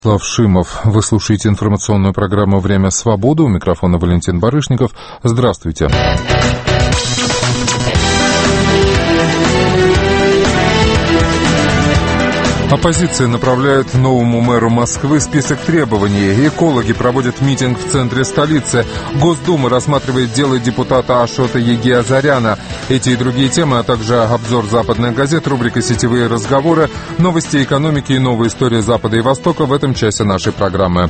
Слав Шимов. Вы слушаете информационную программу «Время свободы». У микрофона Валентин Барышников. Здравствуйте. Оппозиция направляет новому мэру Москвы список требований. Экологи проводят митинг в центре столицы. Госдума рассматривает дело депутата Ашота Егиазаряна. Эти и другие темы, а также обзор западных газет, рубрика «Сетевые разговоры», новости экономики и новая история Запада и Востока в этом часе нашей программы.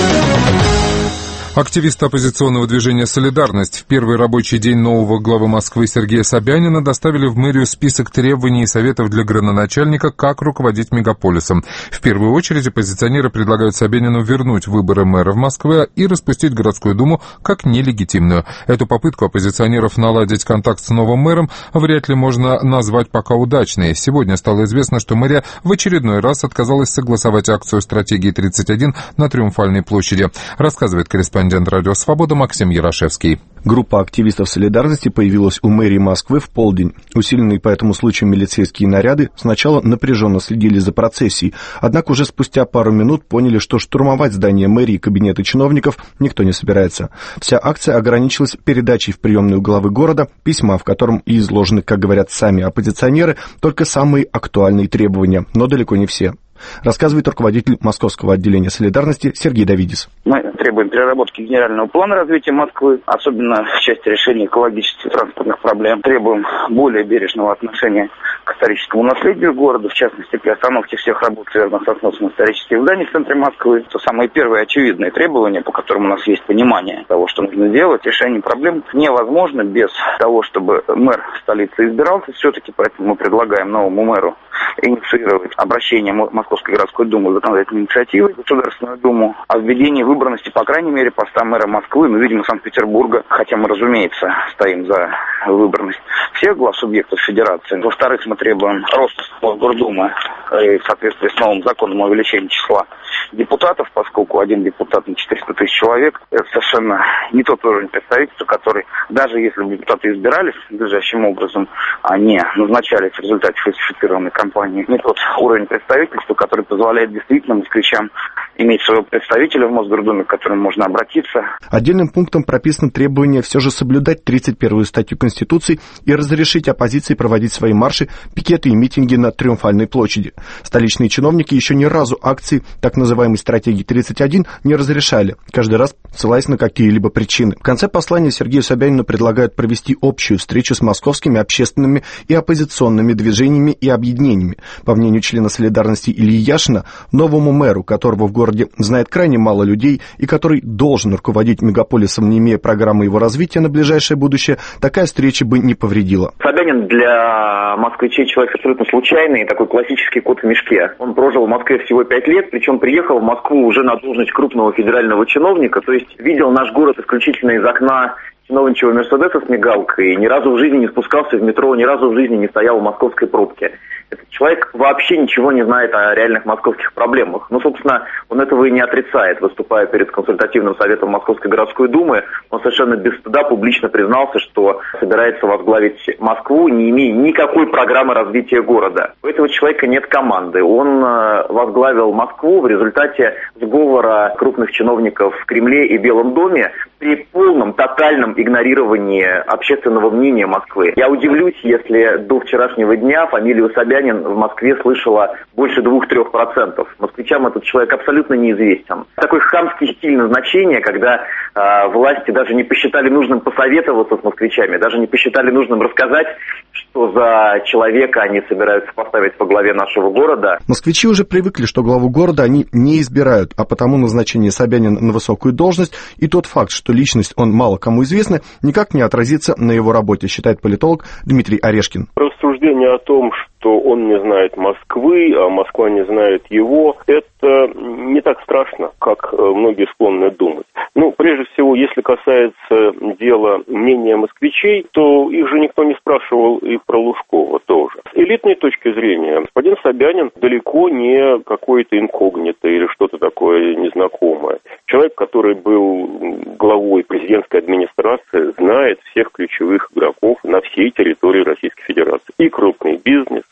Активисты оппозиционного движения «Солидарность» в первый рабочий день нового главы Москвы Сергея Собянина доставили в мэрию список требований и советов для градоначальника, как руководить мегаполисом. В первую очередь оппозиционеры предлагают Собянину вернуть выборы мэра в Москве и распустить городскую думу как нелегитимную. Эту попытку оппозиционеров наладить контакт с новым мэром вряд ли можно назвать пока удачной. Сегодня стало известно, что мэрия в очередной раз отказалась согласовать акцию «Стратегии 31» на Триумфальной площади. Рассказывает корреспондент «Радио Свобода» Максим Ярошевский. Группа активистов «Солидарности» появилась у мэрии Москвы в полдень. Усиленные по этому случаю милицейские наряды сначала напряженно следили за процессией, однако уже спустя пару минут поняли, что штурмовать здание мэрии и кабинеты чиновников никто не собирается. Вся акция ограничилась передачей в приемную главы города письма, в котором и изложены, как говорят сами оппозиционеры, только самые актуальные требования, но далеко не все. Рассказывает руководитель московского отделения «Солидарности» Сергей Давидис. Мы требуем переработки генерального плана развития Москвы, особенно в части решения экологических и транспортных проблем. Требуем более бережного отношения к историческому наследию города, в частности, при остановке всех работ, связанных со сносом исторических зданий в центре Москвы. Это самые первые очевидные требования, по которым у нас есть понимание того, что нужно делать. Решение проблем невозможно без того, чтобы мэр столицы избирался все-таки, поэтому мы предлагаем новому мэру инициировать обращение Московской городской думы в законодательной инициативы, Государственную думу, о введении выборности, по крайней мере, поста мэра Москвы, видимо, Санкт-Петербурга, хотя мы, разумеется, стоим за выборность всех глав субъектов федерации. Во-вторых, мы требуем роста Мосгордумы в соответствии с новым законом о увеличении числа депутатов, поскольку один депутат на 400 тысяч человек, это совершенно не тот уровень представительства, который, даже если бы депутаты избирались надлежащим образом, а не назначались в результате фальсифицированной кампании, не тот уровень представительства, который позволяет действительно москвичам иметь своего представителя в Мосгордуме, к которому можно обратиться. Отдельным пунктом прописано требование все же соблюдать 31-ю статью Конституции и разрешить оппозиции проводить свои марши, пикеты и митинги на Триумфальной площади. Столичные чиновники еще ни разу акции так называемой «Стратегии 31» не разрешали, каждый раз ссылаясь на какие-либо причины. В конце послания Сергею Собянину предлагают провести общую встречу с московскими общественными и оппозиционными движениями и объединениями. По мнению члена «Солидарности» Ильи Яшина, новому мэру, которого в городе знает крайне мало людей и который должен руководить мегаполисом, не имея программы его развития на ближайшее будущее, такая встреча бы не повредила. Собянин для москвичей человек абсолютно случайный, такой классический кот в мешке. Он прожил в Москве всего 5 лет, причем приехал в Москву уже на должность крупного федерального чиновника, то есть видел наш город исключительно из окна чиновничьего Мерседеса с мигалкой, ни разу в жизни не спускался в метро, ни разу в жизни не стоял в московской пробке. Этот человек вообще ничего не знает о реальных московских проблемах. Ну, собственно, он этого и не отрицает. Выступая перед консультативным советом Московской городской думы, он совершенно без стыда публично признался, что собирается возглавить Москву, не имея никакой программы развития города. У этого человека нет команды. Он возглавил Москву в результате сговора крупных чиновников в Кремле и Белом доме при полном, тотальном игнорировании общественного мнения Москвы. Я удивлюсь, если до вчерашнего дня фамилию Собянин в Москве слышала больше 2-3%. Москвичам этот человек абсолютно неизвестен. Такой хамский стиль назначения, когда власти даже не посчитали нужным посоветоваться с москвичами, даже не посчитали нужным рассказать, что за человека они собираются поставить во главе нашего города. Москвичи уже привыкли, что главу города они не избирают, а потому назначение Собянина на высокую должность и тот факт, что личность он мало кому известна, никак не отразится на его работе, считает политолог Дмитрий Орешкин. Рассуждение о том, что он не знает Москвы, а Москва не знает его, это не так страшно, как многие склонны думать. Ну, прежде всего, если касается дела мнения москвичей, то их же никто не спрашивал и про Лужкова тоже. С элитной точки зрения, господин Собянин далеко не какой-то инкогнито или что-то такое незнакомое. Человек, который был главой президентской администрации, знает всех ключевых игроков на всей территории Российской Федерации. И крупный бизнес,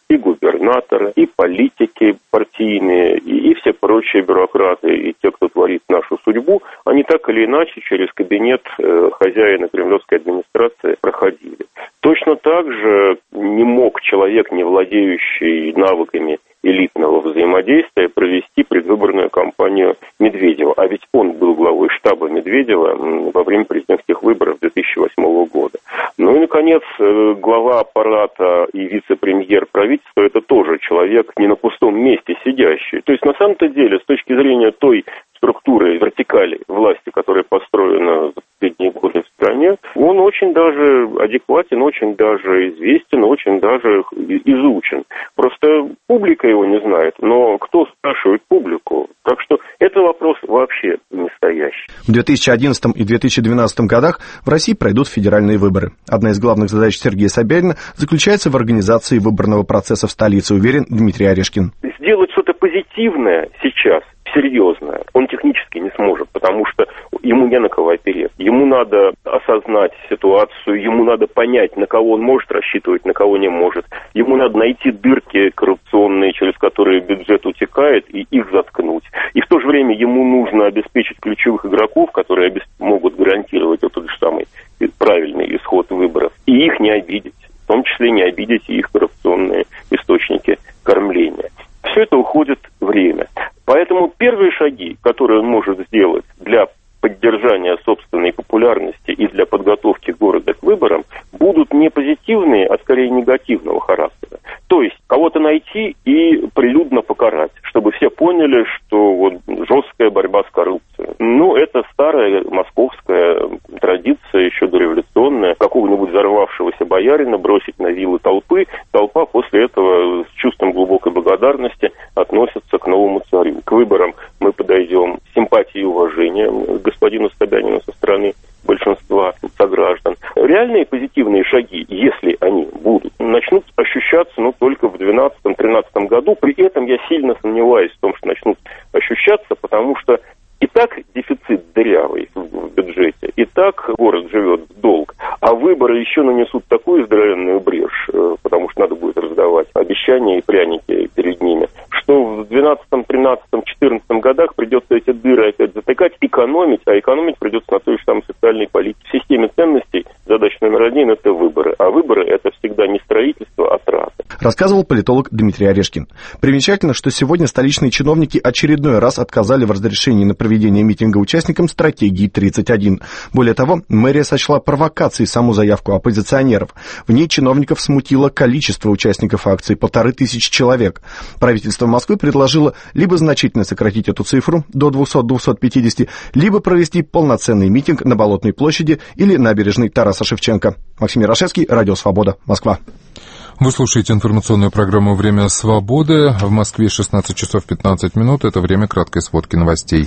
и губернаторы, и политики партийные, и все прочие бюрократы, и те, кто творит нашу судьбу, они так или иначе через кабинет хозяина кремлевской администрации проходили. Точно так же не мог человек, не владеющий навыками элитного взаимодействия, провести предвыборную кампанию Медведева. А ведь он был главой штаба Медведева во время президентских выборов 2008 года. Ну и, наконец, глава аппарата и вице-премьер правительства – это тоже человек не на пустом месте сидящий. То есть, на самом-то деле, с точки зрения той структуры, вертикали власти, которая построена за последние годы в стране, он очень даже адекватен, очень даже известен, очень даже изучен. Просто публика его не знает, но кто спрашивает публику? Так что это вопрос вообще не стоящий. В 2011 и 2012 годах в России пройдут федеральные выборы. Одна из главных задач Сергея Собянина заключается в организации выборного процесса в столице, уверен Дмитрий Орешкин. Сделать что-то позитивное сейчас, серьезное, он технически не сможет, потому что ему не на кого опереться. Ему надо осознать ситуацию, ему надо понять, на кого он может рассчитывать, на кого не может. Ему надо найти дырки коррупционные, через которые бюджет утекает, и их заткнуть. И в то же время ему нужно обеспечить ключевых игроков, которые могут гарантировать вот тот же самый правильный исход выборов, и их не обидеть. В том числе не обидеть и их коррупционные источники кормления. Все это уходит время. Поэтому первые шаги, которые он может сделать для поддержания собственной популярности и для подготовки города к выборам, будут не позитивные, а скорее негативного характера. То есть кого-то найти и прилюдно покарать, чтобы все поняли, что вот жесткая борьба с коррупцией. Ну, это старая московская традиция, еще дореволюционная, какого-нибудь взорвавшегося боярина бросить на вилы толпы. Толпа после этого с чувством глубокой благодарности относится к новому царю. К выборам мы подойдем с симпатией и уважением к господину Собянину со стороны большинства сограждан. Реальные позитивные шаги, если они будут, начнут ощущаться, только в 2012-2013 году. При этом я сильно сомневаюсь в том, что начнут ощущаться, потому что и так дефицит дырявый в бюджете, и так город живет в долг, а выборы еще нанесут такую здоровенную брешь, потому что надо будет раздавать обещания и пряники перед ними, что в 2012, 2013, 2014 годах придется эти дыры опять затыкать, экономить, а экономить придется на той же самой социальной политике. В системе ценностей задача номер один – это выборы, а выборы – это всегда не строительство, а траты. Рассказывал политолог Дмитрий Орешкин. Примечательно, что сегодня столичные чиновники очередной раз отказали в разрешении на проведение митинга участникам стратегии 31. Более того, мэрия сочла провокацией саму заявку оппозиционеров. В ней чиновников смутило количество участников акции – 1500 человек. Правительство Москвы предложило либо значительно сократить эту цифру до 200-250, либо провести полноценный митинг на Болотной площади или набережной Тараса Шевченко. Максим Ярошевский, Радио Свобода, Москва. Вы слушаете информационную программу «Время свободы». В Москве 16 часов 15 минут. Это время краткой сводки новостей.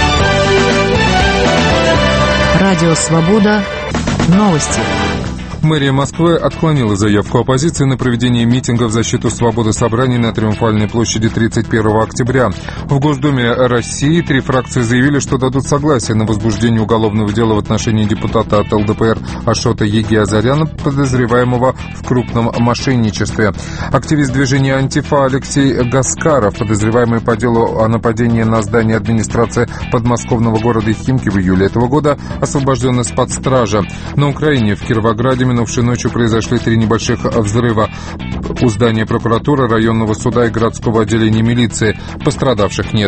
Радио «Свобода». Новости. Мэрия Москвы отклонила заявку оппозиции на проведение митинга в защиту свободы собраний на Триумфальной площади 31 октября. В Госдуме России 3 фракции заявили, что дадут согласие на возбуждение уголовного дела в отношении депутата от ЛДПР Ашота Егиазаряна, подозреваемого в крупном мошенничестве. Активист движения «Антифа» Алексей Гаскаров, подозреваемый по делу о нападении на здание администрации подмосковного города Химки в июле этого года, освобожден из-под стражи. На Украине, в Кировограде, минувшей ночью произошли 3 небольших взрыва у здания прокуратуры, районного суда и городского отделения милиции. Пострадавших нет.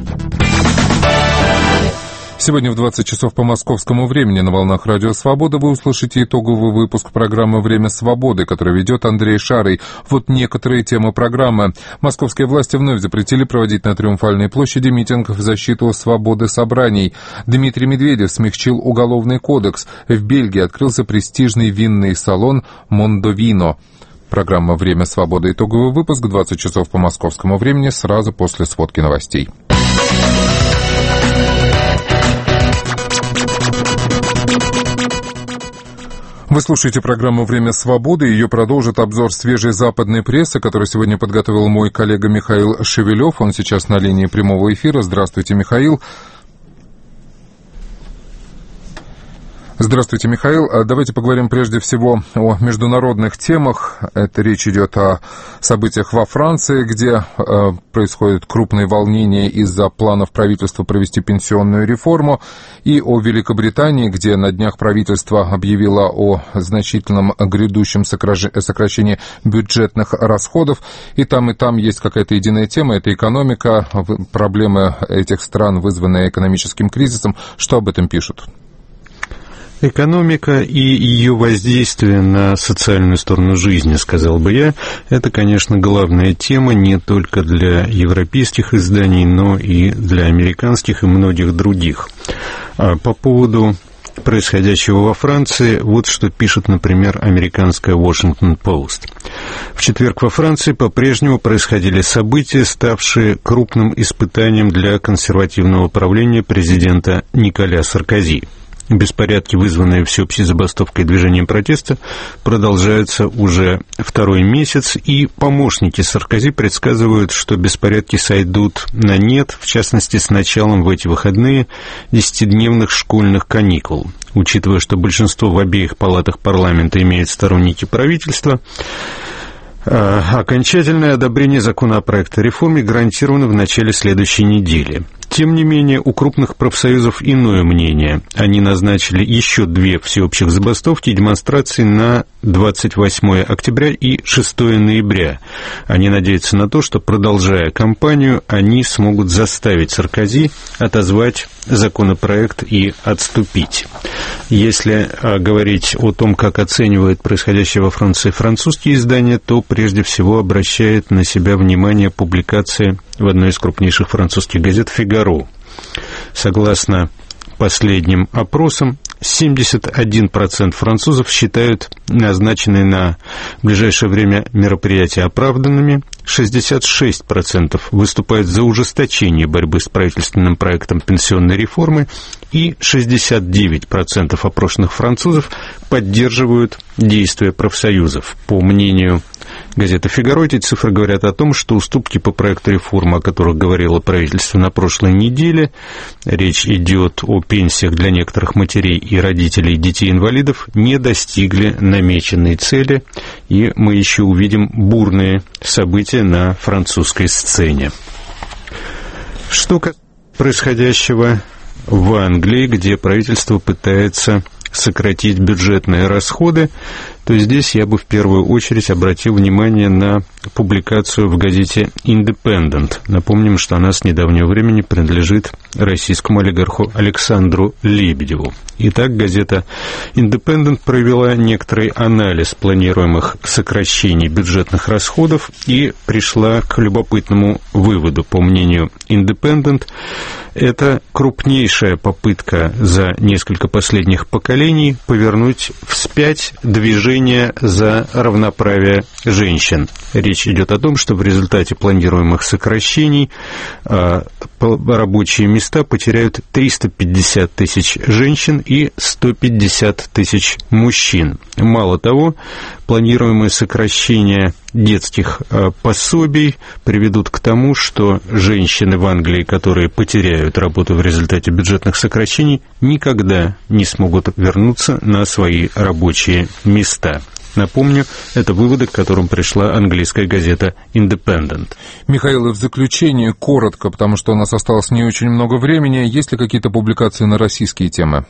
Сегодня в 20 часов по московскому времени на волнах Радио Свобода вы услышите итоговый выпуск программы «Время свободы», который ведет Андрей Шарый. Вот некоторые темы программы. Московские власти вновь запретили проводить на Триумфальной площади митинг в защиту свободы собраний. Дмитрий Медведев смягчил уголовный кодекс. В Бельгии открылся престижный винный салон «Мондовино». Программа «Время свободы». Итоговый выпуск 20 часов по московскому времени сразу после сводки новостей. Вы слушаете программу «Время свободы». Ее продолжит обзор свежей западной прессы, который сегодня подготовил мой коллега Михаил Шевелев. Он сейчас на линии прямого эфира. Здравствуйте, Михаил. Здравствуйте, Михаил. Давайте поговорим прежде всего о международных темах. Это речь идет о событиях во Франции, где происходят крупные волнения из-за планов правительства провести пенсионную реформу, и о Великобритании, где на днях правительство объявило о значительном грядущем сокращении бюджетных расходов. И там есть какая-то единая тема, это экономика, проблемы этих стран, вызванные экономическим кризисом. Что об этом пишут? Экономика и ее воздействие на социальную сторону жизни, сказал бы я, это, конечно, главная тема не только для европейских изданий, но и для американских и многих других. По поводу происходящего во Франции, вот что пишет, например, американская Washington Post. В четверг во Франции по-прежнему происходили события, ставшие крупным испытанием для консервативного правления президента Николя Саркози. Беспорядки, вызванные всеобщей забастовкой и движением протеста, продолжаются уже второй месяц, и помощники Саркози предсказывают, что беспорядки сойдут на нет, в частности, с началом в эти выходные 10-дневных школьных каникул. Учитывая, что большинство в обеих палатах парламента имеют сторонники правительства, окончательное одобрение законопроекта о реформе гарантировано в начале следующей недели. Тем не менее, у крупных профсоюзов иное мнение. Они назначили еще 2 всеобщих забастовки и демонстрации на 28 октября и 6 ноября. Они надеются на то, что, продолжая кампанию, они смогут заставить Саркози отозвать законопроект и отступить. Если говорить о том, как оценивают происходящее во Франции французские издания, то прежде всего обращает на себя внимание публикация в одной из крупнейших французских газет «Фигаро». Согласно последним опросам, 71% французов считают назначенные на ближайшее время мероприятия оправданными, 66% выступают за ужесточение борьбы с правительственным проектом пенсионной реформы, и 69% опрошенных французов поддерживают действия профсоюзов. По мнению газеты «Фигаро», эти цифры говорят о том, что уступки по проекту реформы, о которых говорило правительство на прошлой неделе, речь идет о пенсиях для некоторых матерей и родителей детей-инвалидов, не достигли намеченной цели, и мы еще увидим бурные события на французской сцене. Что касается происходящего в Англии, где правительство пытается сократить бюджетные расходы, то здесь я бы в первую очередь обратил внимание на публикацию в газете «Independent». Напомним, что она с недавнего времени принадлежит российскому олигарху Александру Лебедеву. Итак, газета «Independent» провела некоторый анализ планируемых сокращений бюджетных расходов и пришла к любопытному выводу. По мнению «Independent», это крупнейшая попытка за несколько последних поколений повернуть вспять движение за равноправие женщин. Речь идет о том, что в результате планируемых сокращений рабочие места потеряют 350 тысяч женщин и 150 тысяч мужчин. Мало того, планируемые сокращения детских пособий приведут к тому, что женщины в Англии, которые потеряют работу в результате бюджетных сокращений, никогда не смогут вернуться на свои рабочие места. Напомню, это выводы, к которым пришла английская газета «Independent». Михаил, в заключение коротко, потому что у нас осталось не очень много времени. Есть ли какие-то публикации на российские темы?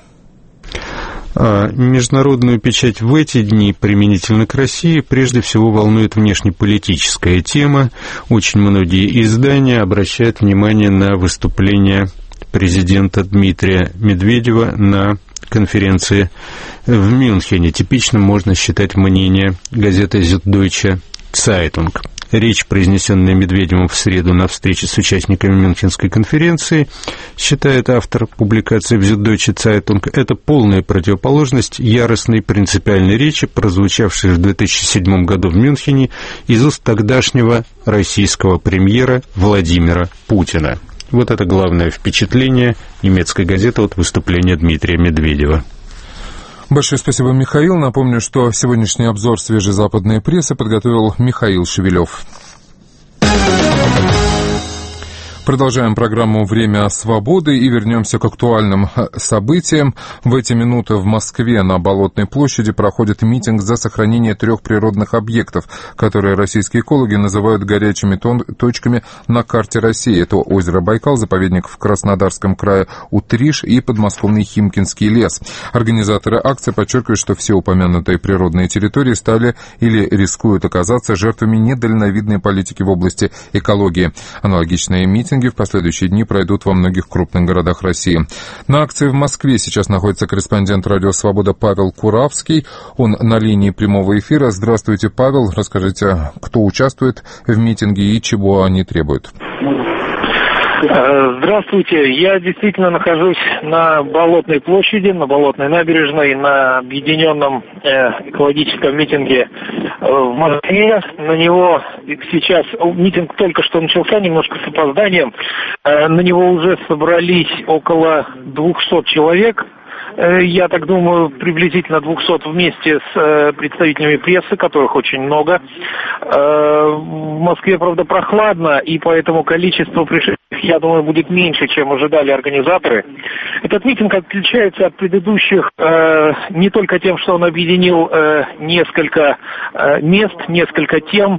Международную печать в эти дни применительно к России прежде всего волнует внешнеполитическая тема. Очень многие издания обращают внимание на выступление президента Дмитрия Медведева на конференции в Мюнхене. Типичным можно считать мнение газеты «Süddeutsche Zeitung». Речь, произнесенная Медведевым в среду на встрече с участниками Мюнхенской конференции, считает автор публикации в «Süddeutsche Zeitung», это полная противоположность яростной принципиальной речи, прозвучавшей в 2007 году в Мюнхене из уст тогдашнего российского премьера Владимира Путина. Вот это главное впечатление немецкой газеты от выступления Дмитрия Медведева. Большое спасибо, Михаил. Напомню, что сегодняшний обзор свежей западной прессы подготовил Михаил Шевелев. Продолжаем программу «Время свободы» и вернемся к актуальным событиям. В эти минуты в Москве на Болотной площади проходит митинг за сохранение 3 природных объектов, которые российские экологи называют горячими точками на карте России. Это озеро Байкал, заповедник в Краснодарском крае Утриш и подмосковный Химкинский лес. Организаторы акции подчеркивают, что все упомянутые природные территории стали или рискуют оказаться жертвами недальновидной политики в области экологии. Аналогичные митинги в последующие дни пройдут во многих крупных городах России. На акции в Москве сейчас находится корреспондент «Радио Свобода» Павел Куравский. Он на линии прямого эфира. Здравствуйте, Павел. Расскажите, кто участвует в митинге и чего они требуют? Здравствуйте. Я действительно нахожусь на Болотной площади, на Болотной набережной, на объединенном экологическом митинге в Москве. На него сейчас, митинг только что начался, немножко с опозданием. На него уже собрались около 200 человек. Я так думаю, приблизительно 200 вместе с представителями прессы, которых очень много. В Москве, правда, прохладно, и поэтому количество пришедших, я думаю, будет меньше, чем ожидали организаторы. Этот митинг отличается от предыдущих не только тем, что он объединил несколько мест, несколько тем,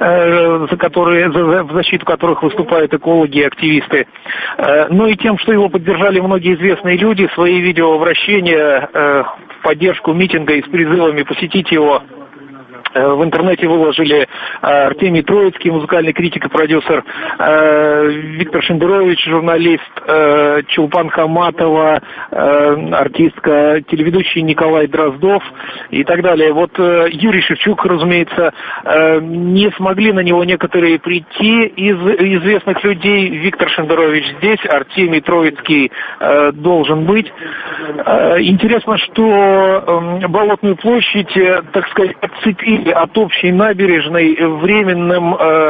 в защиту которых выступают экологи и активисты, но и тем, что его поддержали многие известные люди, свои видеообращения в поддержку митинга и с призывами посетить его. В интернете выложили Артемий Троицкий, музыкальный критик и продюсер, Виктор Шендерович, журналист, Чулпан Хаматова, артистка, телеведущий Николай Дроздов и так далее. Вот Юрий Шевчук, разумеется, не смогли на него некоторые прийти из известных людей. Виктор Шендерович здесь, Артемий Троицкий должен быть. Интересно, что Болотную площадь, так сказать, отцепили от общей набережной временным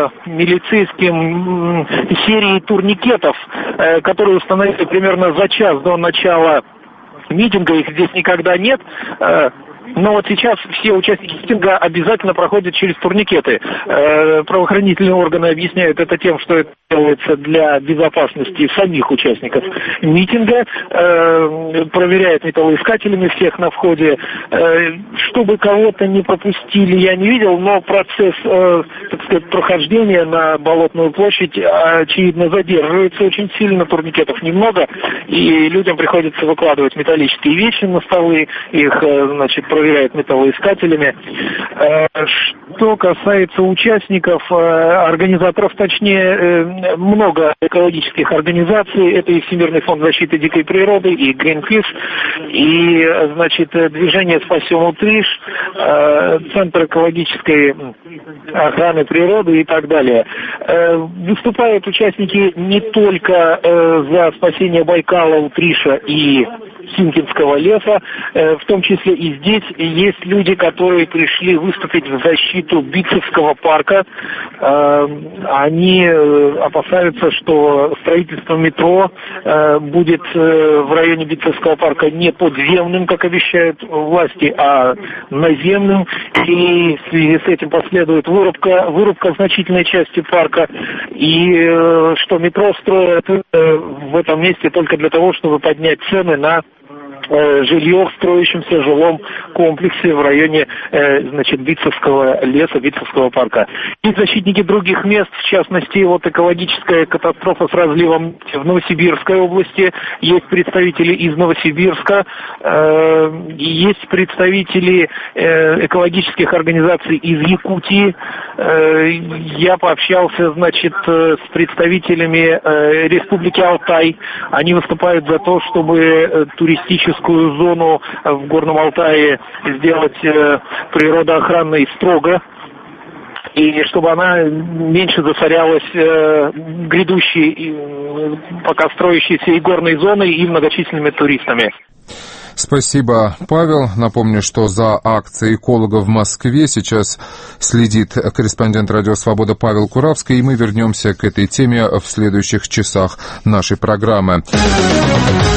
милицейским серией турникетов, которые установили примерно за час до начала митинга. Их здесь никогда нет. Но вот сейчас все участники митинга обязательно проходят через турникеты. Правоохранительные органы объясняют это тем, что это делается для безопасности самих участников митинга. Проверяют металлоискателями всех на входе. Чтобы кого-то не пропустили, я не видел, но процесс, так сказать, прохождения на Болотную площадь, очевидно, задерживается очень сильно. Турникетов немного, и людям приходится выкладывать металлические вещи на столы, их, значит, проверяют металлоискателями. Что касается участников, организаторов, точнее, много экологических организаций. Это и Всемирный фонд защиты дикой природы, и Greenpeace, и, значит, движение «Спасем Утриш», Центр экологической охраны природы и так далее. Выступают участники не только за спасение Байкала, Утриша и Химкинского леса, в том числе и здесь есть люди, которые пришли выступить в защиту Битцевского парка. Они опасаются, что строительство метро будет в районе Битцевского парка не подземным, как обещают власти, а наземным, и в связи с этим последует вырубка значительной части парка, и что метро строят в этом месте только для того, чтобы поднять цены на жилье в строящемся жилом комплексе в районе, значит, Битцевского леса, Битцевского парка. Есть защитники других мест, в частности, вот экологическая катастрофа с разливом в Новосибирской области, есть представители из Новосибирска, есть представители экологических организаций из Якутии. Я пообщался, значит, с представителями Республики Алтай. Они выступают за то, чтобы туристическую зону в Горном Алтае сделать природоохранной строго, и чтобы она меньше засорялась грядущей, пока строящейся и горной зоной, и многочисленными туристами. Спасибо, Павел. Напомню, что за акцией экологов в Москве сейчас следит корреспондент «Радио Свобода» Павел Куравский, и мы вернемся к этой теме в следующих часах нашей программы.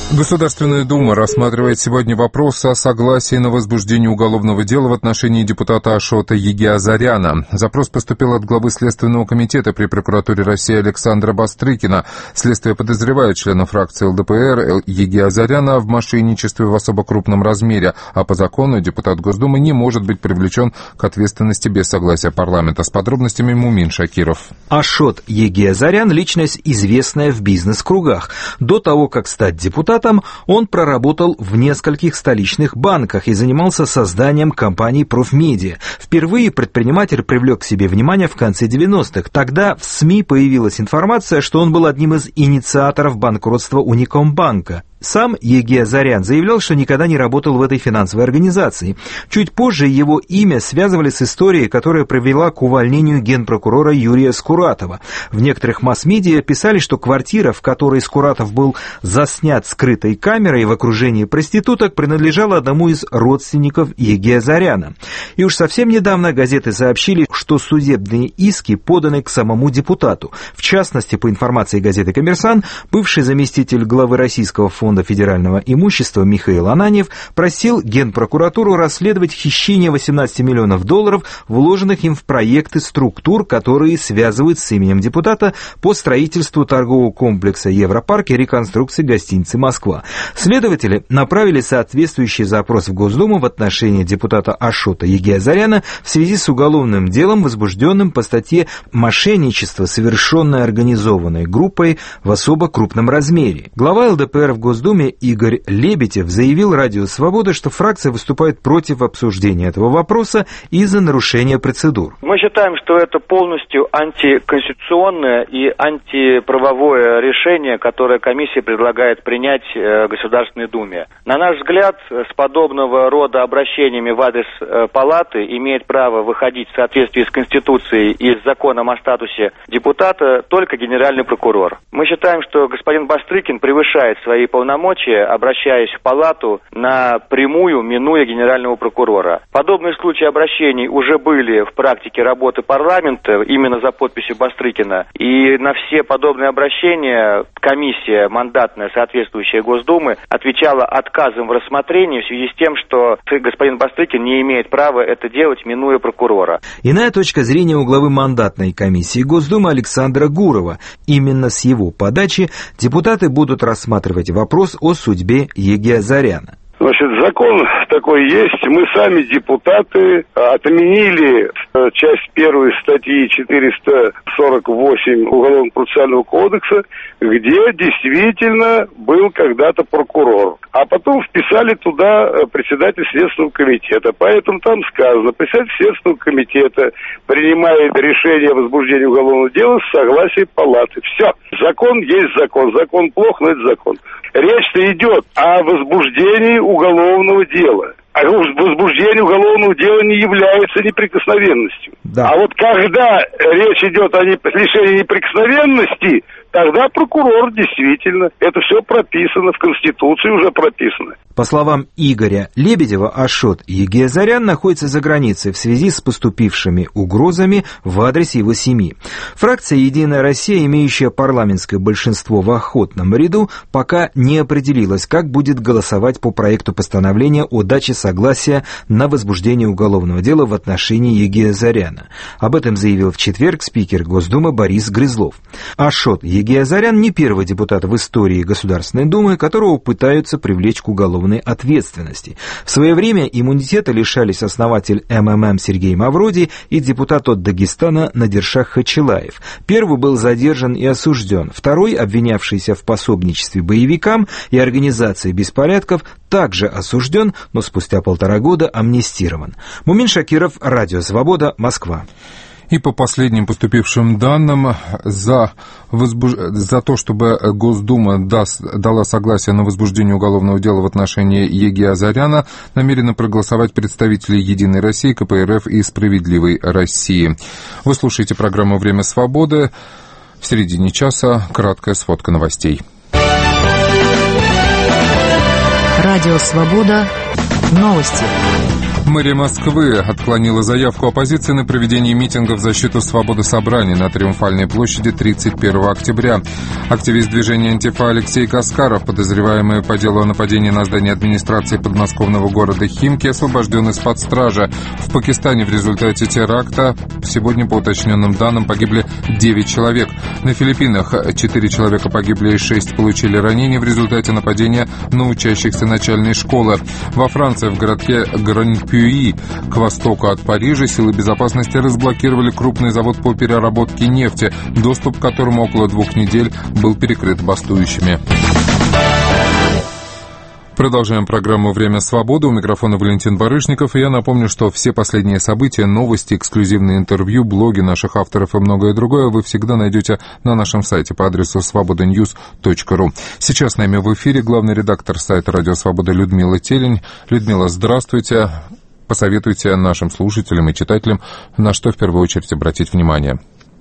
Государственная Дума рассматривает сегодня вопрос о согласии на возбуждение уголовного дела в отношении депутата Ашота Егиазаряна. Запрос поступил от главы Следственного комитета при прокуратуре России Александра Бастрыкина. Следствие подозревает члена фракции ЛДПР Егиазаряна в мошенничестве в особо крупном размере, а по закону депутат Госдумы не может быть привлечен к ответственности без согласия парламента. С подробностями Мумин Шакиров. Ашот Егиазарян – личность, известная в бизнес-кругах. До того, как стать депутатом, он проработал в нескольких столичных банках и занимался созданием компании «Профмедиа». Впервые предприниматель привлек к себе внимание в конце 90-х. Тогда в СМИ появилась информация, что он был одним из инициаторов банкротства Уникомбанка. Сам Егиазарян заявлял, что никогда не работал в этой финансовой организации. Чуть позже его имя связывали с историей, которая привела к увольнению генпрокурора Юрия Скуратова. В некоторых масс-медиа писали, что квартира, в которой Скуратов был заснят скрытой камерой в окружении проституток, принадлежала одному из родственников Егиазаряна. И уж совсем недавно газеты сообщили, что судебные иски поданы к самому депутату. В частности, по информации газеты «Коммерсант», бывший заместитель главы Российского фонда федерального имущества Михаил Ананьев просил Генпрокуратуру расследовать хищение $18 миллионов, вложенных им в проекты структур, которые связывают с именем депутата по строительству торгового комплекса «Европарк» и реконструкции гостиницы «Москва». Следователи направили соответствующий запрос в Госдуму в отношении депутата Ашота Егиазаряна в связи с уголовным делом, возбужденным по статье «Мошенничество, совершенное организованной группой в особо крупном размере». Глава ЛДПР в Госдуме Игорь Лебедев заявил Радио Свобода, что фракция выступает против обсуждения этого вопроса из-за нарушения процедур. Мы считаем, что это полностью антиконституционное и антиправовое решение, которое комиссия предлагает принять Государственной Думе. На наш взгляд, с подобного рода обращениями в адрес палаты имеет право выходить в соответствии с Конституцией и с законом о статусе депутата только генеральный прокурор. Мы считаем, что господин Бастрыкин превышает свои полномочия, обращаясь в палату напрямую, минуя генерального прокурора. Подобные случаи обращений уже были в практике работы парламента, именно за подписью Бастрыкина. И на все подобные обращения комиссия мандатная, соответствующая Госдумы, отвечала отказом в рассмотрении в связи с тем, что господин Бастрыкин не имеет права это делать, минуя прокурора. Иная точка зрения у главы мандатной комиссии Госдумы Александра Гурова. Именно с его подачи депутаты будут рассматривать вопрос о судьбе Егиазаряна. Значит, закон такой есть. Мы сами, депутаты, отменили часть 1 статьи 448 Уголовно-процессуального кодекса, где действительно был когда-то прокурор. А потом вписали туда председатель Следственного комитета. Поэтому там сказано, председатель Следственного комитета принимает решение о возбуждении уголовного дела с согласия палаты. Все. Закон есть закон. Закон плох, но это закон. Речь-то идет о возбуждении уголовного дела. А возбуждение уголовного дела не является неприкосновенностью. Да. А вот когда речь идет о лишении неприкосновенности, тогда прокурор действительно. Это все прописано, в Конституции уже прописано. По словам Игоря Лебедева, Ашот Егиазарян находится за границей в связи с поступившими угрозами в адрес его семьи. Фракция «Единая Россия», имеющая парламентское большинство в охотном ряду, пока не определилась, как будет голосовать по проекту постановления о даче согласия на возбуждение уголовного дела в отношении Егиазаряна. Об этом заявил в четверг спикер Госдумы Борис Грызлов. Ашот Егиазарян не первый депутат в истории Государственной Думы, которого пытаются привлечь к уголовной ответственности. В свое время иммунитета лишались основатель МММ Сергей Мавроди и депутат от Дагестана Надиршах Хачилаев. Первый был задержан и осужден. Второй, обвинявшийся в пособничестве боевикам и организации беспорядков, также осужден, но спустя 1,5 года амнистирован. Мумин Шакиров, Радио Свобода, Москва. И по последним поступившим данным, за то, чтобы Госдума дала согласие на возбуждение уголовного дела в отношении Егиазаряна, намерены проголосовать представители «Единой России», КПРФ и «Справедливой России». Вы слушаете программу «Время свободы». В середине часа краткая сводка новостей. Радио «Свобода». Новости. Мэрия Москвы отклонила заявку оппозиции на проведение митинга в защиту свободы собраний на Триумфальной площади 31 октября. Активист движения «Антифа» Алексей Каскаров, подозреваемый по делу о нападении на здание администрации подмосковного города Химки, освобожден из-под стражи. В Пакистане в результате теракта сегодня, по уточненным данным, погибли 9 человек. На Филиппинах 4 человека погибли и 6 получили ранения в результате нападения на учащихся начальной школы. Во Франции в городке Гран-Пюи к востоку от Парижа силы безопасности разблокировали крупный завод по переработке нефти, доступ к которому около 2 недель был перекрыт бастующими. Продолжаем программу «Время свободы». У микрофона Валентин Барышников. И я напомню, что все последние события, новости, эксклюзивные интервью, блоги наших авторов и многое другое вы всегда найдете на нашем сайте по адресу svobodanews.ru. Сейчас с нами в эфире главный редактор сайта «Радио Свобода» Людмила Телень. Людмила, здравствуйте. Посоветуйте нашим слушателям и читателям, на что в первую очередь обратить внимание.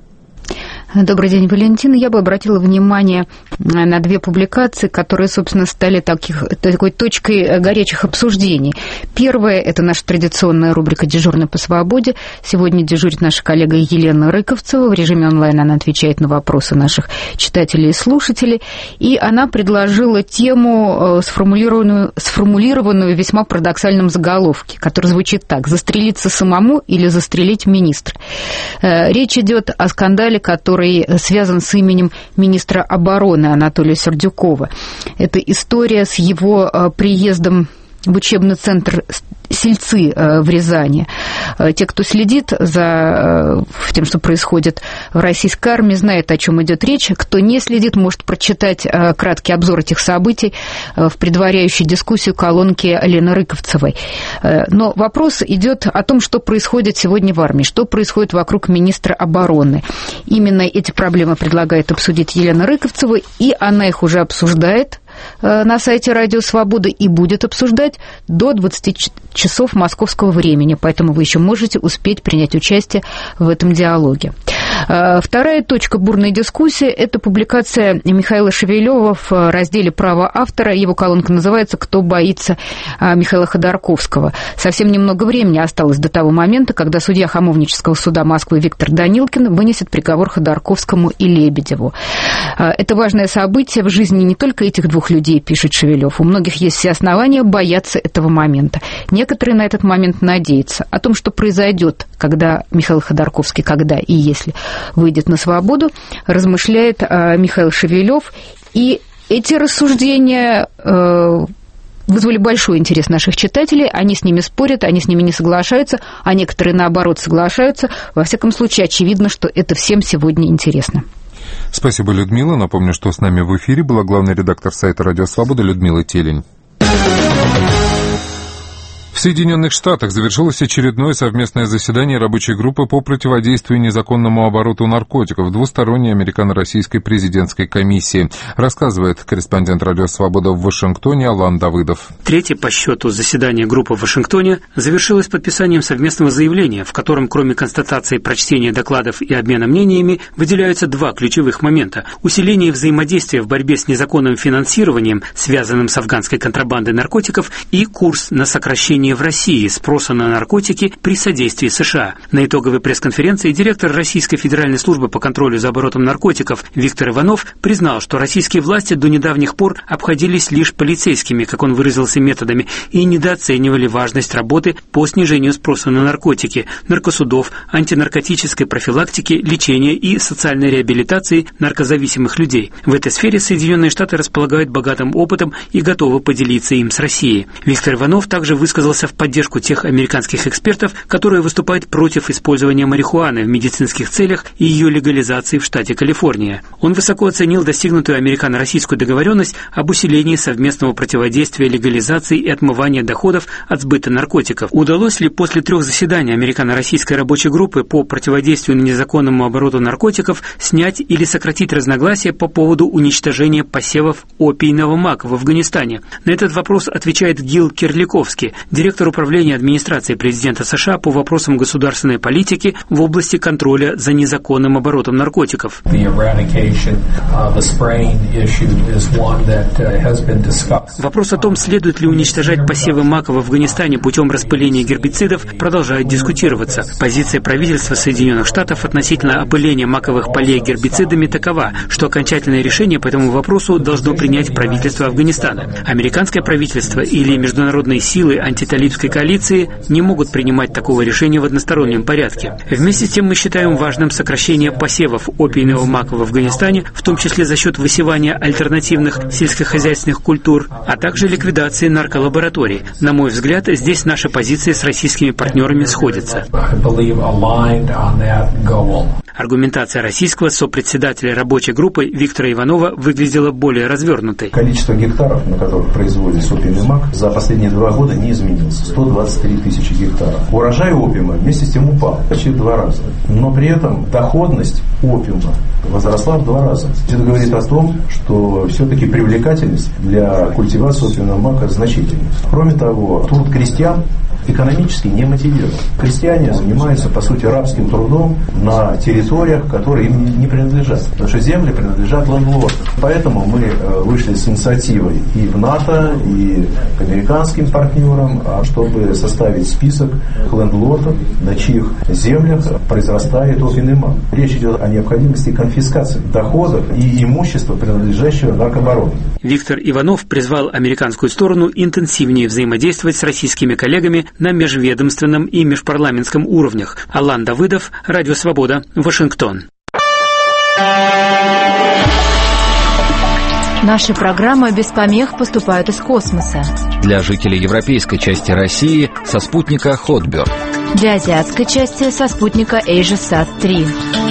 Добрый день, Валентин. Я бы обратила внимание на 2 публикации, которые, собственно, стали такой точкой горячих обсуждений. Первая – это наша традиционная рубрика «Дежурный по свободе». Сегодня дежурит наша коллега Елена Рыковцева. В режиме онлайн она отвечает на вопросы наших читателей и слушателей. И она предложила тему, сформулированную в весьма парадоксальном заголовке, который звучит так: «Застрелиться самому или застрелить министра?». Речь идет о скандале, который связан с именем министра обороны Анатолия Сердюкова. Это история с его приездом в учебный центр Сельцы в Рязани. Те, кто следит за тем, что происходит в российской армии, знают, о чем идет речь. Кто не следит, может прочитать краткий обзор этих событий в предваряющей дискуссию колонки Лены Рыковцевой. Но вопрос идет о том, что происходит сегодня в армии, что происходит вокруг министра обороны. Именно эти проблемы предлагает обсудить Елена Рыковцева, и она их уже обсуждает на сайте «Радио Свобода» и будет обсуждать до 20 часов московского времени, поэтому вы еще можете успеть принять участие в этом диалоге. Вторая точка бурной дискуссии – это публикация Михаила Шевелева в разделе «Право автора». Его колонка называется «Кто боится Михаила Ходорковского?». Совсем немного времени осталось до того момента, когда судья Хамовнического суда Москвы Виктор Данилкин вынесет приговор Ходорковскому и Лебедеву. Это важное событие в жизни не только этих 2 людей, пишет Шевелев. У многих есть все основания бояться этого момента. Некоторые на этот момент надеются. О том, что произойдет, когда Михаил Ходорковский, когда и если выйдет на свободу, размышляет Михаил Шевелев. И эти рассуждения вызвали большой интерес наших читателей. Они с ними спорят, они с ними не соглашаются, а некоторые, наоборот, соглашаются. Во всяком случае, очевидно, что это всем сегодня интересно. Спасибо, Людмила. Напомню, что с нами в эфире была главный редактор сайта «Радио Свобода» Людмила Телень. В Соединенных Штатах завершилось очередное совместное заседание рабочей группы по противодействию незаконному обороту наркотиков двусторонней американо-российской президентской комиссии. Рассказывает корреспондент «Радио Свобода» в Вашингтоне Алан Давыдов. Третье по счету заседание группы в Вашингтоне завершилось подписанием совместного заявления, в котором, кроме констатации прочтения докладов и обмена мнениями, выделяются 2 ключевых момента: усиление взаимодействия в борьбе с незаконным финансированием, связанным с афганской контрабандой наркотиков, и курс на сокращение в России спроса на наркотики при содействии США. На итоговой пресс-конференции директор Российской федеральной службы по контролю за оборотом наркотиков Виктор Иванов признал, что российские власти до недавних пор обходились лишь полицейскими, как он выразился, методами и недооценивали важность работы по снижению спроса на наркотики, наркосудов, антинаркотической профилактики, лечения и социальной реабилитации наркозависимых людей. В этой сфере Соединенные Штаты располагают богатым опытом и готовы поделиться им с Россией. Виктор Иванов также высказался в поддержку тех американских экспертов, которые выступают против использования марихуаны в медицинских целях и ее легализации в штате Калифорния. Он высоко оценил достигнутую американо-российскую договоренность об усилении совместного противодействия легализации и отмывания доходов от сбыта наркотиков. Удалось ли после 3 заседаний американо-российской рабочей группы по противодействию незаконному обороту наркотиков снять или сократить разногласия по поводу уничтожения посевов опийного мака в Афганистане? На этот вопрос отвечает Гил Кирликовский, директор управления администрации президента США по вопросам государственной политики в области контроля за незаконным оборотом наркотиков. Вопрос о том, следует ли уничтожать посевы мака в Афганистане путем распыления гербицидов, продолжает дискутироваться. Позиция правительства Соединенных Штатов относительно опыления маковых полей гербицидами такова, что окончательное решение по этому вопросу должно принять правительство Афганистана. Американское правительство или международные силы антиталибской коалиции не могут принимать такого решения в одностороннем порядке. Вместе с тем мы считаем важным сокращение посевов опийного мака в Афганистане, в том числе за счет высевания альтернативных сельскохозяйственных культур, а также ликвидации нарколабораторий. На мой взгляд, здесь наши позиции с российскими партнерами сходятся. Аргументация российского сопредседателя рабочей группы Виктора Иванова выглядела более развернутой. Количество гектаров, на которых производится опиумный мак, за последние 2 года не изменилось. 123 тысячи гектаров. Урожай опиума вместе с тем упал почти в 2 раза. Но при этом доходность опиума возросла в 2 раза. Это говорит о том, что все-таки привлекательность для культивации опиумного мака значительна. Кроме того, труд крестьян экономически не мотивирован. Крестьяне занимаются, по сути, рабским трудом на территориях, которые им не принадлежат. Потому что земли принадлежат лендлордам. Поэтому мы вышли с инициативой и в НАТО, и к американским партнерам, чтобы составить список лендлордов, на чьих землях произрастает опиумный мак. Речь идет о необходимости конфискации доходов и имущества, принадлежащего наркобарону. Виктор Иванов призвал американскую сторону интенсивнее взаимодействовать с российскими коллегами на межведомственном и межпарламентском уровнях. Алан Давыдов, Радио Свобода, Вашингтон. Наши программы без помех поступают из космоса. Для жителей европейской части России со спутника Hotbird. Для азиатской части со спутника AsiaSat-3.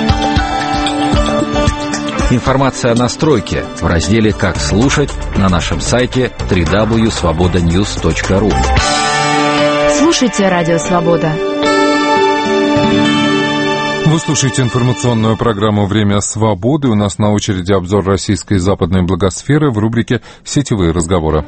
Информация о настройке в разделе «Как слушать» на нашем сайте www.svobodanews.ru. Слушайте Радио Свобода. Вы слушаете информационную программу «Время свободы». У нас на очереди обзор российской и западной благосферы в рубрике «Сетевые разговоры».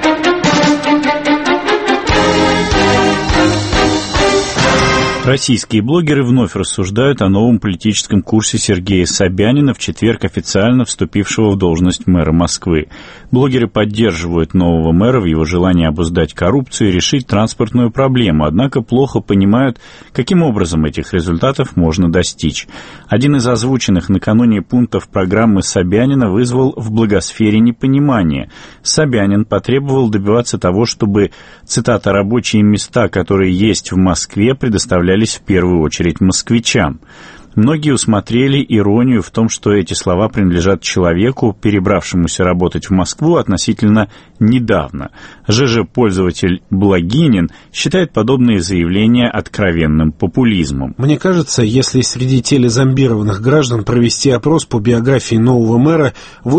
Российские блогеры вновь рассуждают о новом политическом курсе Сергея Собянина, в четверг официально вступившего в должность мэра Москвы. Блогеры поддерживают нового мэра в его желании обуздать коррупцию и решить транспортную проблему, однако плохо понимают, каким образом этих результатов можно достичь. Один из озвученных накануне пунктов программы Собянина вызвал в благосфере непонимание. Собянин потребовал добиваться того, чтобы, цитата, «рабочие места, которые есть в Москве, предоставлялись в первую очередь москвичам». Многие усмотрели иронию в том, что эти слова принадлежат человеку, перебравшемуся работать в Москву относительно недавно. ЖЖ-пользователь Благинин считает подобные заявления откровенным популизмом. Мне кажется, если среди телезомбированных граждан провести опрос по биографии нового мэра,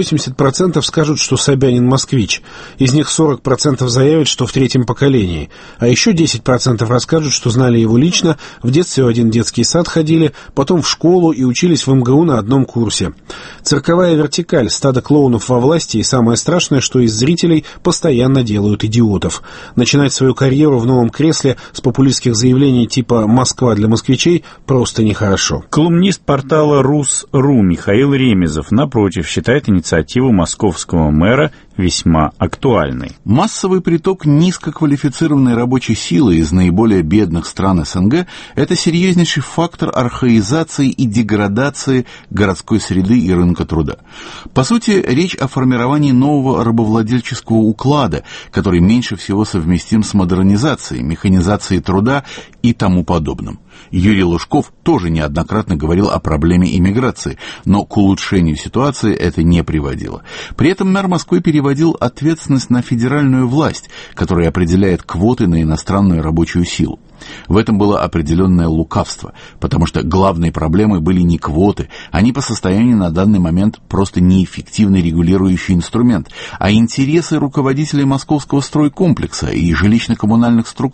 80% скажут, что Собянин москвич. Из них 40% заявят, что в 3-м поколении. А еще 10% расскажут, что знали его лично, в детстве в один детский сад ходили, потом в школу и учились в МГУ на одном курсе. Цирковая вертикаль, стадо клоунов во власти, и самое страшное, что из зрителей постоянно делают идиотов. Начинать свою карьеру в новом кресле с популистских заявлений типа «Москва для москвичей» просто нехорошо. Колумнист портала Рус.ру Михаил Ремезов, напротив, считает инициативу московского мэра весьма актуальной. Массовый приток низкоквалифицированной рабочей силы из наиболее бедных стран СНГ – это серьезнейший фактор архаизации и деградации городской среды и рынка труда. По сути, речь о формировании нового рабовладельческого уклада, который меньше всего совместим с модернизацией, механизацией труда и тому подобным. Юрий Лужков тоже неоднократно говорил о проблеме иммиграции, но к улучшению ситуации это не приводило. При этом мэр Москвы переводил ответственность на федеральную власть, которая определяет квоты на иностранную рабочую силу. В этом было определенное лукавство, потому что главной проблемой были не квоты, они по состоянию на данный момент просто неэффективный регулирующий инструмент, а интересы руководителей московского стройкомплекса и жилищно-коммунальных структур.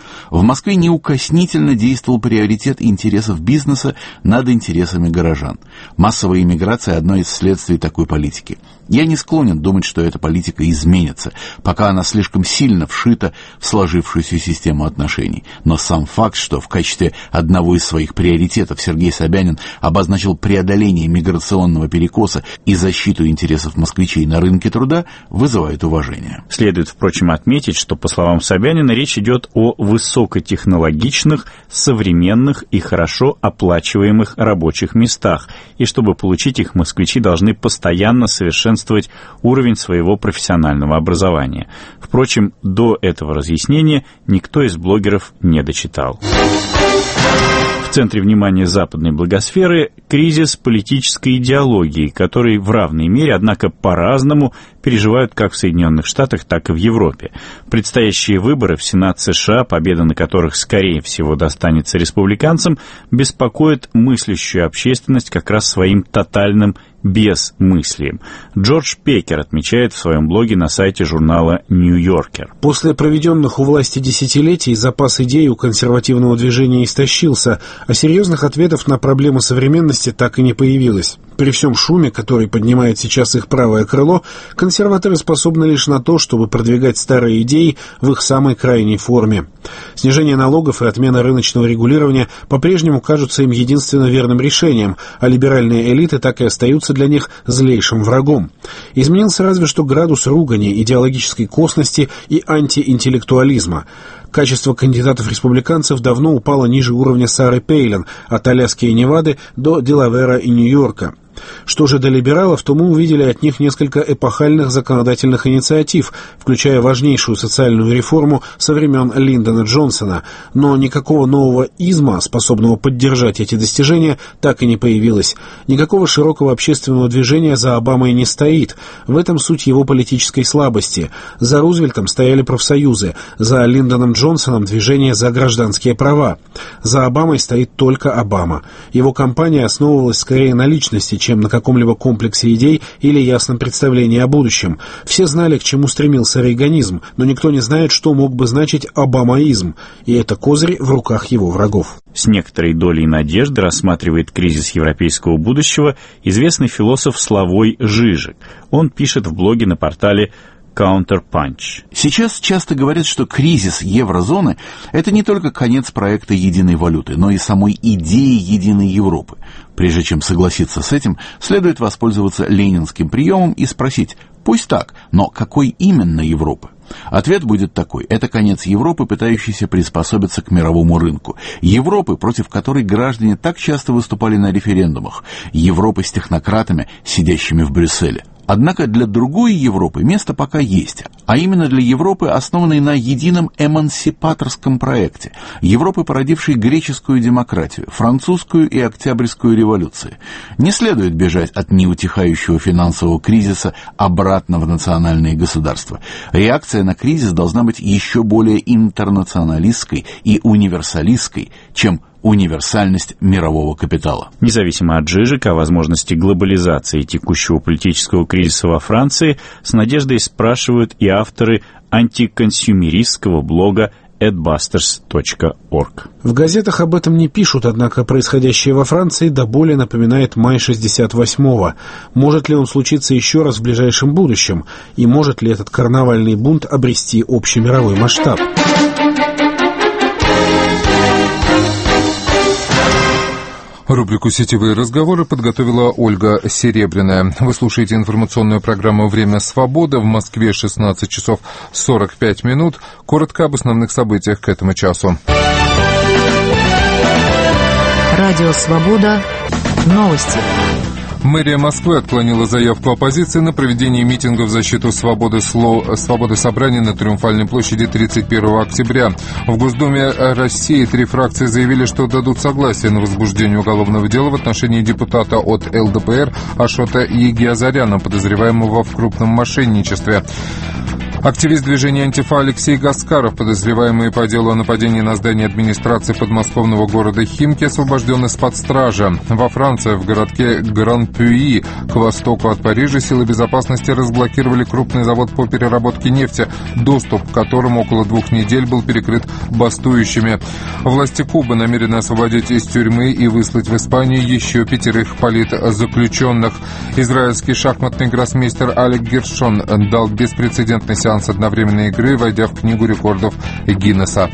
В Москве неукоснительно действовал приоритет интересов бизнеса над интересами горожан. Массовая иммиграция – одно из следствий такой политики. Я не склонен думать, что эта политика изменится, пока она слишком сильно вшита в сложившуюся систему отношений. Но сам факт, что в качестве одного из своих приоритетов Сергей Собянин обозначил преодоление миграционного перекоса и защиту интересов москвичей на рынке труда, вызывает уважение. Следует, впрочем, отметить, что, по словам Собянина, речь идет о высокотехнологичных, современных и хорошо оплачиваемых рабочих местах, и чтобы получить их, москвичи должны постоянно совершенствовать уровень своего профессионального образования. Впрочем, до этого разъяснения никто из блогеров не дочитал. В центре внимания западной благосферы кризис политической идеологии, который в равной мере, однако по-разному, переживают как в Соединенных Штатах, так и в Европе. Предстоящие выборы в Сенат США, победа на которых, скорее всего, достанется республиканцам, беспокоит мыслящую общественность как раз своим тотальным безмыслием. Джордж Пекер отмечает в своем блоге на сайте журнала «Нью-Йоркер». После проведенных у власти десятилетий запас идей у консервативного движения истощился, а серьезных ответов на проблемы современности так и не появилось. При всем шуме, который поднимает сейчас их правое крыло, консерваторы способны лишь на то, чтобы продвигать старые идеи в их самой крайней форме. Снижение налогов и отмена рыночного регулирования по-прежнему кажутся им единственно верным решением, а либеральные элиты так и остаются для них злейшим врагом. Изменился разве что градус ругани, идеологической косности и антиинтеллектуализма. Качество кандидатов-республиканцев давно упало ниже уровня Сары Пейлин от Аляски и Невады до Делавера и Нью-Йорка. Что же до либералов, то мы увидели от них несколько эпохальных законодательных инициатив, включая важнейшую социальную реформу со времен Линдона Джонсона, но никакого нового изма, способного поддержать эти достижения, так и не появилось. Никакого широкого общественного движения за Обамой не стоит. В этом суть его политической слабости. За Рузвельтом стояли профсоюзы, за Линдоном Джонсоном движение за гражданские права. За Обамой стоит только Обама. Его кампания основывалась скорее на личности, чем на каком-либо комплексе идей или ясном представлении о будущем. Все знали, к чему стремился рейганизм, но никто не знает, что мог бы значить обамаизм, и это козырь в руках его врагов. С некоторой долей надежды рассматривает кризис европейского будущего известный философ Славой Жижик. Он пишет в блоге на портале Counterpunch. Сейчас часто говорят, что кризис еврозоны – это не только конец проекта единой валюты, но и самой идеи единой Европы. Прежде чем согласиться с этим, следует воспользоваться ленинским приемом и спросить: пусть так, но какой именно Европы? Ответ будет такой: это конец Европы, пытающейся приспособиться к мировому рынку. Европы, против которой граждане так часто выступали на референдумах. Европы с технократами, сидящими в Брюсселе. Однако для другой Европы место пока есть, а именно для Европы, основанной на едином эмансипаторском проекте, Европы, породившей греческую демократию, французскую и октябрьскую революции. Не следует бежать от неутихающего финансового кризиса обратно в национальные государства. Реакция на кризис должна быть еще более интернационалистской и универсалистской, чем универсальность мирового капитала. Независимо от Жижика, о возможности глобализации текущего политического кризиса во Франции с надеждой спрашивают и авторы антиконсюмеристского блога adbusters.org. В газетах об этом не пишут, однако происходящее во Франции до боли напоминает май 68-го. Может ли он случиться еще раз в ближайшем будущем? И может ли этот карнавальный бунт обрести общемировой масштаб? Рубрику «Сетевые разговоры» подготовила Ольга Серебряная. Вы слушаете информационную программу «Время свободы». В Москве 16 часов 45 минут. Коротко об основных событиях к этому часу. Радио «Свобода». Новости. Мэрия Москвы отклонила заявку оппозиции на проведение митинга в защиту свободы собраний на Триумфальной площади 31 октября. В Госдуме России 3 фракции заявили, что дадут согласие на возбуждение уголовного дела в отношении депутата от ЛДПР Ашота Егиазаряна, подозреваемого в крупном мошенничестве. Активист движения «Антифа» Алексей Гаскаров, подозреваемый по делу о нападении на здание администрации подмосковного города Химки, освобожден из-под стражи. Во Франции, в городке Гран-Пюи, к востоку от Парижа, силы безопасности разблокировали крупный завод по переработке нефти, доступ к которому около 2 недель был перекрыт бастующими. Власти Кубы намерены освободить из тюрьмы и выслать в Испанию еще 5 политзаключенных. Израильский шахматный гроссмейстер Алек Гершон дал беспрецедентный сеанс одновременной игры, войдя в книгу рекордов Гиннесса.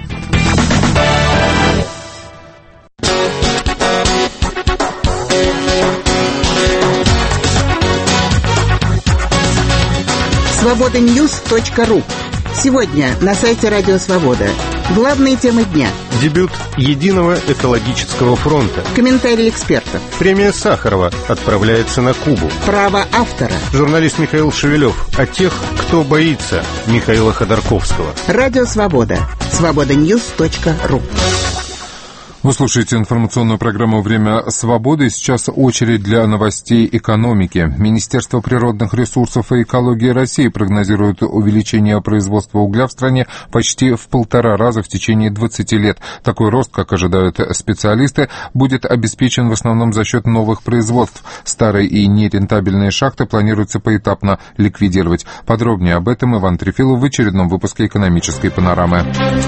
Свободаньюз.ру. Сегодня на сайте Радио Свобода. Главные темы дня. Дебют Единого экологического фронта. Комментарии экспертов. Премия Сахарова отправляется на Кубу. Право автора. Журналист Михаил Шевелев о тех, кто боится Михаила Ходорковского. Радио Свобода. Свободаньюз.ру. Вы слушаете информационную программу «Время свободы». Сейчас очередь для новостей экономики. Министерство природных ресурсов и экологии России прогнозирует увеличение производства угля в стране почти в 1,5 раза в течение 20 лет. Такой рост, как ожидают специалисты, будет обеспечен в основном за счет новых производств. Старые и нерентабельные шахты планируется поэтапно ликвидировать. Подробнее об этом Иван Трефилов в очередном выпуске «Экономической панорамы».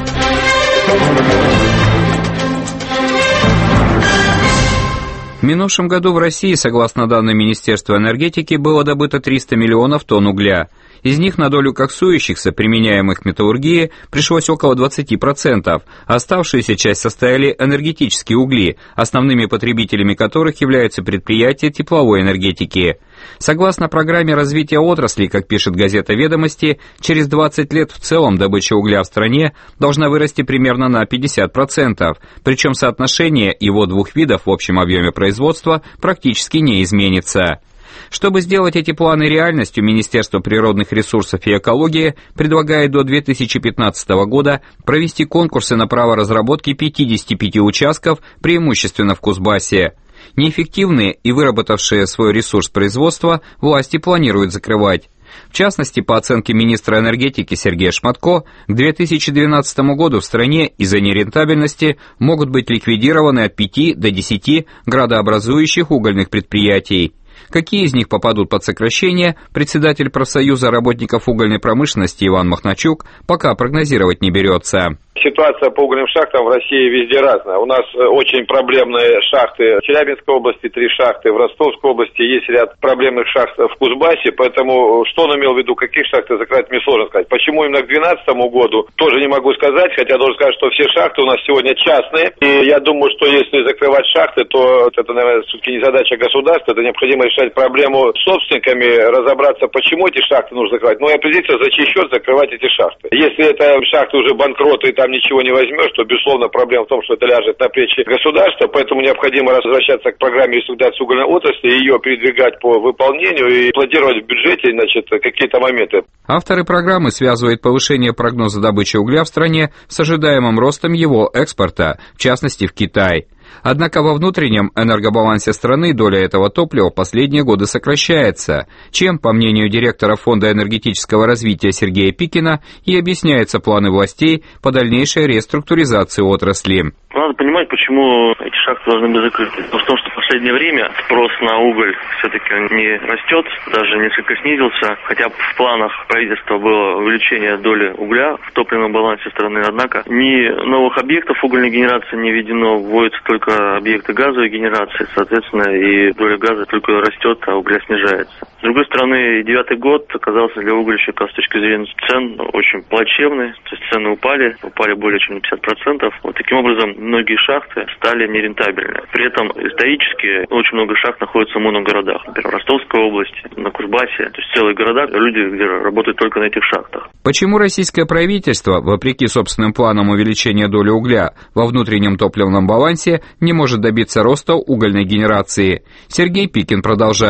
В минувшем году в России, согласно данным Министерства энергетики, было добыто 300 миллионов тонн угля. Из них на долю коксующихся, применяемых в металлургии, пришлось около 20%. Оставшуюся часть составили энергетические угли, основными потребителями которых являются предприятия тепловой энергетики. Согласно программе развития отрасли, как пишет газета «Ведомости», через 20 лет в целом добыча угля в стране должна вырасти примерно на 50%, причем соотношение его двух видов в общем объеме производства практически не изменится. Чтобы сделать эти планы реальностью, Министерство природных ресурсов и экологии предлагает до 2015 года провести конкурсы на право разработки 55 участков, преимущественно в Кузбассе. Неэффективные и выработавшие свой ресурс производства власти планируют закрывать. В частности, по оценке министра энергетики Сергея Шматко, к 2012 году в стране из-за нерентабельности могут быть ликвидированы от 5 до 10 градообразующих угольных предприятий. Какие из них попадут под сокращение, председатель профсоюза работников угольной промышленности Иван Махначук пока прогнозировать не берется. Ситуация по угольным шахтам в России везде разная. У нас очень проблемные шахты в Челябинской области, 3 шахты, в Ростовской области, есть ряд проблемных шахт в Кузбассе, поэтому что он имел в виду, каких шахты закрыть, мне сложно сказать. Почему именно к 2012 году, тоже не могу сказать, хотя должен сказать, что все шахты у нас сегодня частные, и я думаю, что если закрывать шахты, то это, наверное, все-таки не задача государства, это необходимо решать проблему с собственниками, разобраться, почему эти шахты нужно закрывать, ну и определиться, за чей счет закрывать эти шахты. Если это шахты уже банкроты, и там ничего не возьмешь, то, безусловно, проблема в том, что это ляжет на плечи государства, поэтому необходимо возвращаться к программе реструктуризации угольной отрасли, ее передвигать по выполнению и планировать в бюджете, значит, какие-то моменты. Авторы программы связывают повышение прогноза добычи угля в стране с ожидаемым ростом его экспорта, в частности, в Китай. Однако во внутреннем энергобалансе страны доля этого топлива в последние годы сокращается, чем, по мнению директора Фонда энергетического развития Сергея Пикина, и объясняются планы властей по дальнейшей реструктуризации отрасли. Надо понимать, почему эти шахты должны быть закрыты. Потому что в последнее время спрос на уголь все-таки не растет, даже несколько снизился, хотя в планах правительства было увеличение доли угля в топливном балансе страны. Однако ни новых объектов угольной генерации не введено, вводятся только объекты газовой генерации, соответственно, и доля газа только растет, а угля снижается. С другой стороны, 2009 год оказался для угольщика с точки зрения цен очень плачевный, то есть цены упали более чем на 50%. Вот таким образом многие шахты стали нерентабельны. При этом исторически очень много шахт находится в моногородах. Например, в Ростовской области, на Кузбассе. То есть целые города, люди, где работают только на этих шахтах. Почему российское правительство, вопреки собственным планам увеличения доли угля во внутреннем топливном балансе, не может добиться роста угольной генерации? Сергей Пикин продолжает.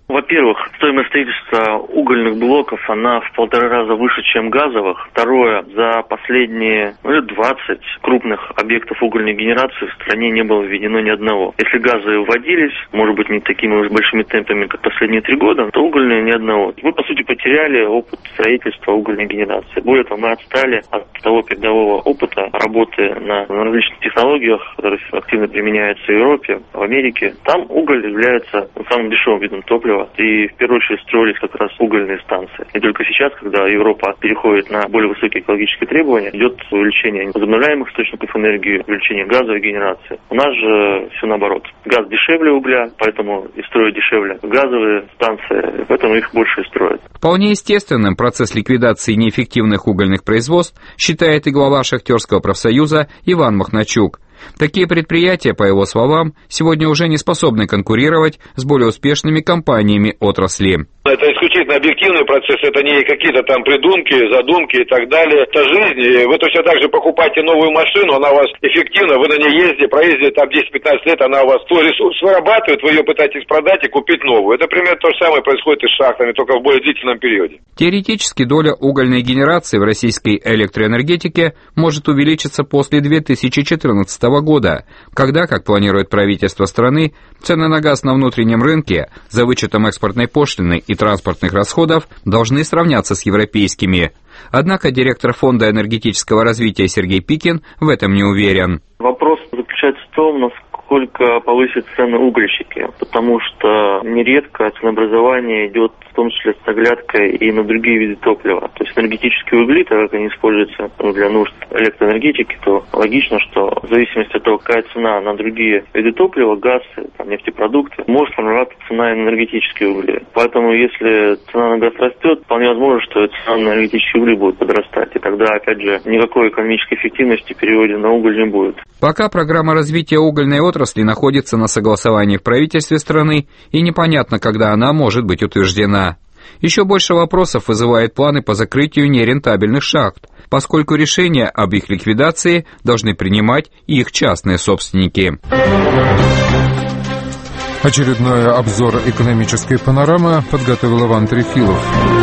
Во-первых, стоимость строительства угольных блоков, она в 1,5 раза выше, чем газовых. Второе, за последние лет 20 крупных объектов угольной генерации в стране не было введено ни одного. Если газовые вводились, может быть, не такими уж большими темпами, как последние 3 года, то угольные ни одного. Мы, по сути, потеряли опыт строительства угольной генерации. Более того, мы отстали от того передового опыта работы на различных технологиях, которые активно применяются в Европе, в Америке. Там уголь является самым дешевым видом топлива. И в первую очередь строились как раз угольные станции. И только сейчас, когда Европа переходит на более высокие экологические требования, идет увеличение возобновляемых источников энергии, увеличение газовой генерации. У нас же все наоборот. Газ дешевле угля, поэтому и строят дешевле газовые станции, поэтому их больше и строят. Вполне естественным процесс ликвидации неэффективных угольных производств считает и глава шахтерского профсоюза Иван Махначук. Такие предприятия, по его словам, сегодня уже не способны конкурировать с более успешными компаниями отрасли. Это исключительно объективный процесс, это не какие-то там придумки, задумки и так далее. Это жизнь. И вы точно так же покупаете новую машину, она у вас эффективна, вы на ней ездите, проездите там 10-15 лет, она у вас свой ресурс вырабатывает, вы ее пытаетесь продать и купить новую. Это примерно то же самое происходит и с шахтами, только в более длительном периоде. Теоретически доля угольной генерации в российской электроэнергетике может увеличиться после 2014 года, когда, как планирует правительство страны, цены на газ на внутреннем рынке за вычетом экспортной пошлины и транспортных расходов должны сравняться с европейскими. Однако директор Фонда энергетического развития Сергей Пикин в этом не уверен. Вопрос заключается в том, насколько повысят цены угольщики, потому что нередко ценообразование идет в том числе с оглядкой и на другие виды топлива. То есть энергетические угли, так как они используются для нужд электроэнергетики, то логично, что в зависимости от того, какая цена на другие виды топлива, газ, там, нефтепродукты, может формироваться цена на энергетические угли. Поэтому если цена на газ растет, вполне возможно, что цена на энергетические угли будет подрастать. И тогда, опять же, никакой экономической эффективности в переводе на уголь не будет. Пока программа развития угольной отрасли находится на согласовании в правительстве страны, и непонятно, когда она может быть утверждена. Еще больше вопросов вызывает планы по закрытию нерентабельных шахт, поскольку решения об их ликвидации должны принимать их частные собственники. Очередной обзор экономической панорамы подготовил Иван Трефилов.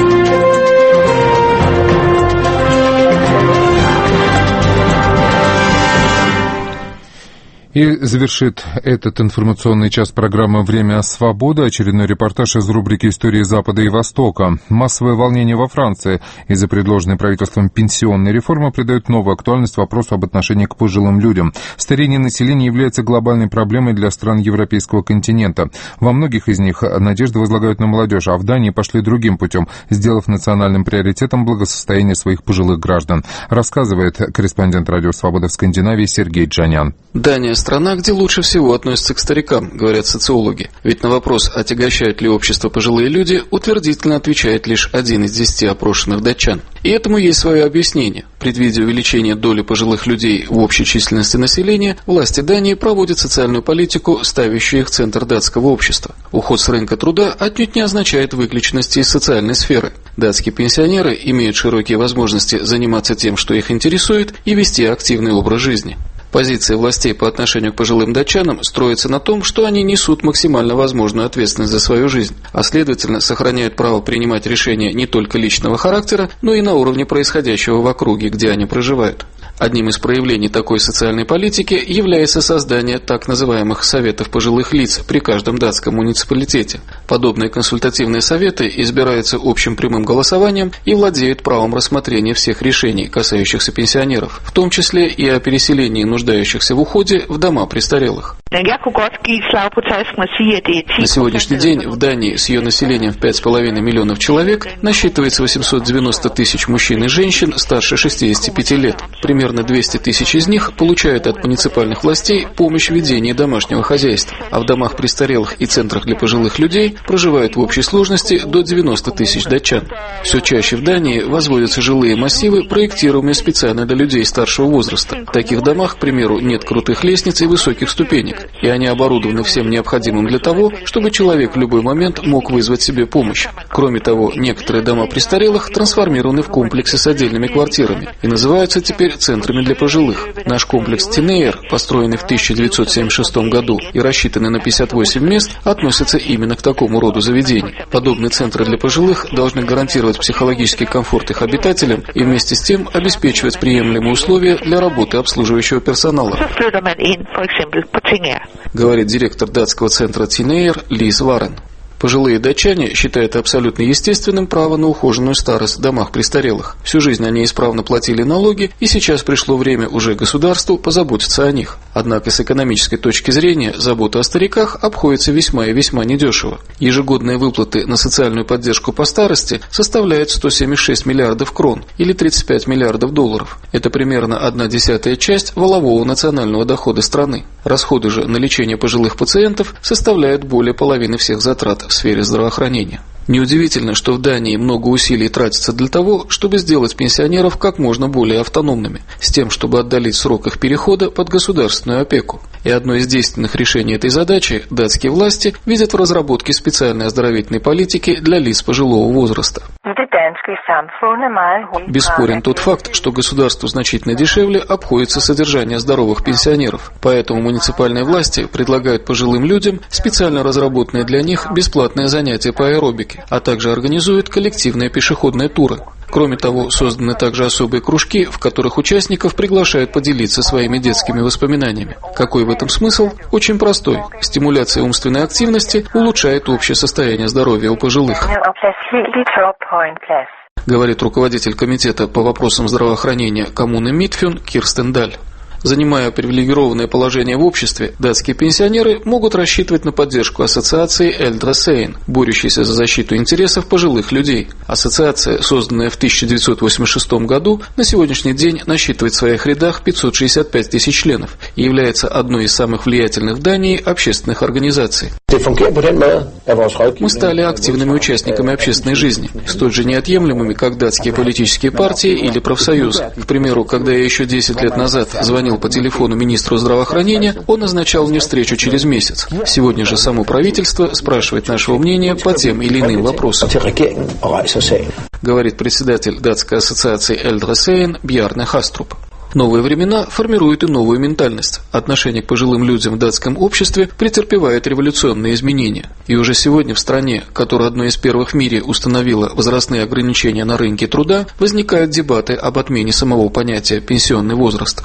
И завершит этот информационный час программы «Время свободы» очередной репортаж из рубрики «Истории Запада и Востока». Массовое волнение во Франции из-за предложенной правительством пенсионной реформы придает новую актуальность вопросу об отношении к пожилым людям. Старение населения является глобальной проблемой для стран европейского континента. Во многих из них надежды возлагают на молодежь, а в Дании пошли другим путем, сделав национальным приоритетом благосостояние своих пожилых граждан. Рассказывает корреспондент «Радио Свобода» в Скандинавии Сергей Джанян. Дания – страна, где лучше всего относятся к старикам, говорят социологи. Ведь на вопрос, отягощают ли общество пожилые люди, утвердительно отвечает лишь 1 из 10 опрошенных датчан. И этому есть свое объяснение. Предвидя увеличение доли пожилых людей в общей численности населения, власти Дании проводят социальную политику, ставящую их в центр датского общества. Уход с рынка труда отнюдь не означает выключенности из социальной сферы. Датские пенсионеры имеют широкие возможности заниматься тем, что их интересует, и вести активный образ жизни. Позиция властей по отношению к пожилым датчанам строится на том, что они несут максимально возможную ответственность за свою жизнь, а следовательно сохраняют право принимать решения не только личного характера, но и на уровне происходящего в округе, где они проживают. Одним из проявлений такой социальной политики является создание так называемых советов пожилых лиц при каждом датском муниципалитете. Подобные консультативные советы избираются общим прямым голосованием и владеют правом рассмотрения всех решений, касающихся пенсионеров, в том числе и о переселении нуждающихся в уходе в дома престарелых. На сегодняшний день в Дании с ее населением в 5,5 миллионов человек насчитывается 890 тысяч мужчин и женщин старше 65 лет. Примерно 200 тысяч из них получают от муниципальных властей помощь в ведении домашнего хозяйства, а в домах престарелых и центрах для пожилых людей проживают в общей сложности до 90 тысяч датчан. Все чаще в Дании возводятся жилые массивы, проектируемые специально для людей старшего возраста. В таких домах, к примеру, нет крутых лестниц и высоких ступенек. и они оборудованы всем необходимым для того, чтобы человек в любой момент мог вызвать себе помощь. Кроме того, некоторые дома престарелых трансформированы в комплексы с отдельными квартирами и называются теперь центрами для пожилых. Наш комплекс Тинейр, построенный в 1976 году и рассчитанный на 58 мест, относится именно к такому роду заведений. Подобные центры для пожилых должны гарантировать психологический комфорт их обитателям и вместе с тем обеспечивать приемлемые условия для работы обслуживающего персонала, говорит директор датского центра Тинейр Лиз Варен. Пожилые датчане считают абсолютно естественным право на ухоженную старость в домах престарелых. Всю жизнь они исправно платили налоги, и сейчас пришло время уже государству позаботиться о них. Однако с экономической точки зрения забота о стариках обходится весьма и весьма недешево. Ежегодные выплаты на социальную поддержку по старости составляют 176 миллиардов крон или 35 миллиардов долларов. Это примерно 1/10 часть валового национального дохода страны. Расходы же на лечение пожилых пациентов составляют более половины всех затрат в сфере здравоохранения. Неудивительно, что в Дании много усилий тратится для того, чтобы сделать пенсионеров как можно более автономными, с тем, чтобы отдалить срок их перехода под государственную опеку. И одно из действенных решений этой задачи датские власти видят в разработке специальной оздоровительной политики для лиц пожилого возраста. Бесспорен тот факт, что государству значительно дешевле обходится содержание здоровых пенсионеров, поэтому муниципальные власти предлагают пожилым людям специально разработанные для них бесплатные занятия по аэробике, а также организуют коллективные пешеходные туры. Кроме того, созданы также особые кружки, в которых участников приглашают поделиться своими детскими воспоминаниями. Какой в этом смысл? Очень простой. Стимуляция умственной активности улучшает общее состояние здоровья у пожилых, говорит руководитель комитета по вопросам здравоохранения коммуны Митфюн Кирстен Даль. Занимая привилегированное положение в обществе, датские пенсионеры могут рассчитывать на поддержку ассоциации Эльдра Сейн, борющейся за защиту интересов пожилых людей. Ассоциация, созданная в 1986 году, на сегодняшний день насчитывает в своих рядах 565 тысяч членов и является одной из самых влиятельных в Дании общественных организаций. Мы стали активными участниками общественной жизни, столь же неотъемлемыми, как датские политические партии или профсоюзы. К примеру, когда я еще 10 лет назад звонил по телефону министру здравоохранения, он назначал мне встречу через месяц. Сегодня же само правительство спрашивает нашего мнения по тем или иным вопросам, говорит председатель датской ассоциации Эльдра Сейн Бьярне Хаструп. Новые времена формируют и новую ментальность. Отношение к пожилым людям в датском обществе претерпевает революционные изменения. И уже сегодня в стране, которая одной из первых в мире установила возрастные ограничения на рынке труда, возникают дебаты об отмене самого понятия «пенсионный возраст».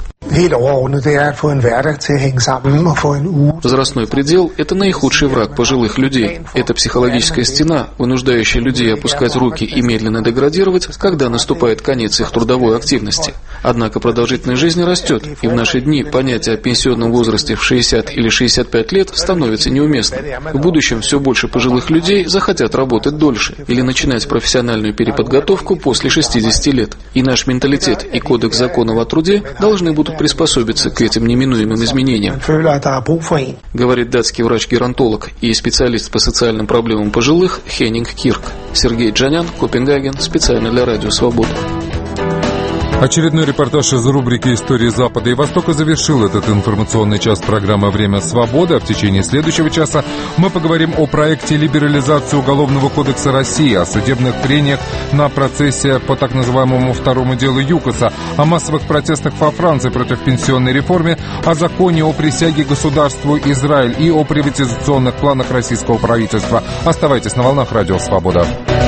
Возрастной предел – это наихудший враг пожилых людей. Это психологическая стена, вынуждающая людей опускать руки и медленно деградировать, когда наступает конец их трудовой активности. Однако продолжительность жизни растет, и в наши дни понятие о пенсионном возрасте в 60 или 65 лет становится неуместным. В будущем все больше пожилых людей захотят работать дольше или начинать профессиональную переподготовку после 60 лет. И наш менталитет и кодекс законов о труде должны будут приспособиться к этим неминуемым изменениям, говорит датский врач-геронтолог и специалист по социальным проблемам пожилых Хеннинг Кирк. Сергей Джанян, Копенгаген, специально для Радио Свобода. Очередной репортаж из рубрики «Истории Запада и Востока» завершил этот информационный час программы «Время свободы». А в течение следующего часа мы поговорим о проекте либерализации Уголовного кодекса России, о судебных прениях на процессе по так называемому второму делу ЮКОСа, о массовых протестах во Франции против пенсионной реформы, о законе о присяге государству Израиль и о приватизационных планах российского правительства. Оставайтесь на волнах Радио Свобода.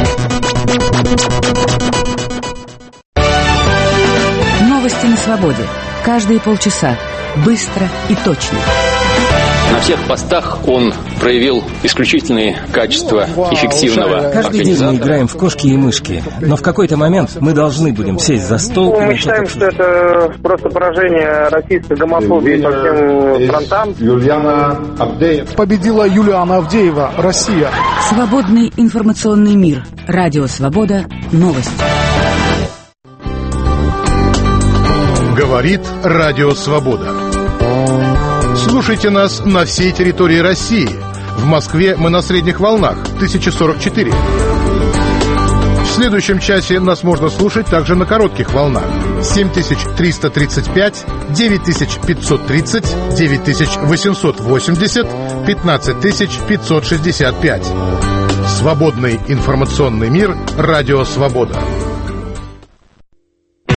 Новости на свободе. Каждые полчаса. Быстро и точно. На всех постах он проявил исключительные качества эффективного Каждый день мы играем в кошки и мышки, но в какой-то момент мы должны будем сесть за стол. Мы считаем, что это просто поражение российской гомофобии по всем фронтам. Победила Юлиана Авдеева, Россия. Свободный информационный мир. Радио Свобода. Новости. Говорит Радио Свобода. Слушайте нас на всей территории России. В Москве мы на средних волнах 1044. В следующем часе нас можно слушать также на коротких волнах. 7335, 9530, 9880, 15565. Свободный информационный мир. Радио «Свобода».